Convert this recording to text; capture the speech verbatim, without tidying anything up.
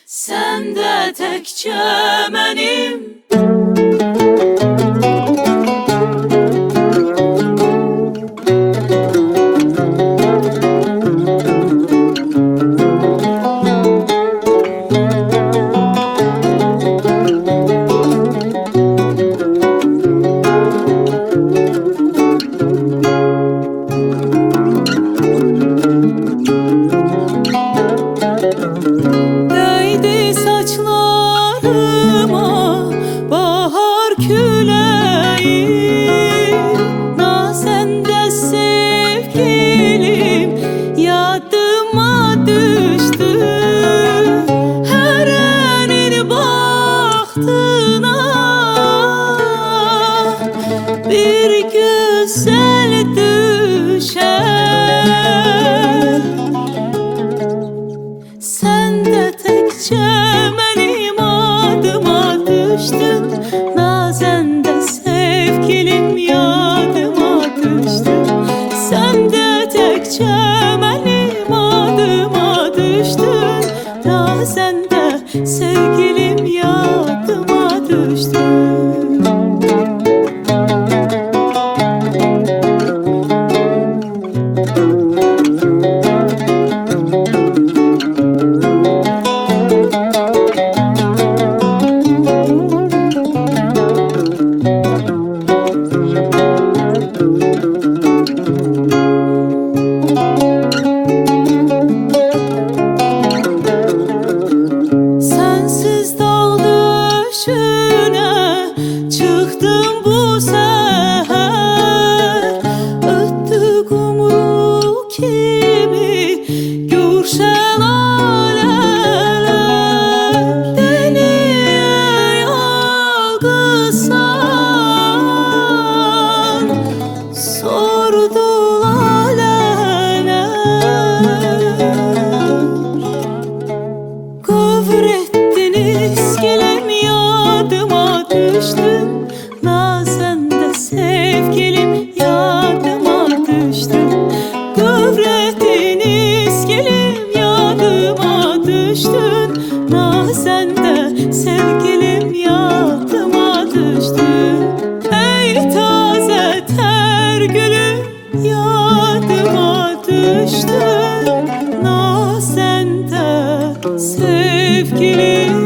Sen de tekçe benim. Değdi saçlarıma bahar küleği, nazen de sevgilim yadıma düştü. Her elin bahtına bir güzel düşer. Sen de tekçe benim adıma düştün, nazen de sevgilim yadıma düştün. Sen de tekçe benim adıma düştün, nazen de sevgilim yadıma düştün. Sensiz dağ döşüne çıktım bu seher, öttü kumru kimi gür şelaleler. Deliye yalgızsan sordu laleler. Kıvrettiniz gelem yadıma düştün, nazen de sevgilim yadıma düştün. Kıvrettiniz gelem yadıma düştün, nazen de sevgilim yadıma düştün. Ey taze ter gülüm yadıma düştün, nazen de sevgilim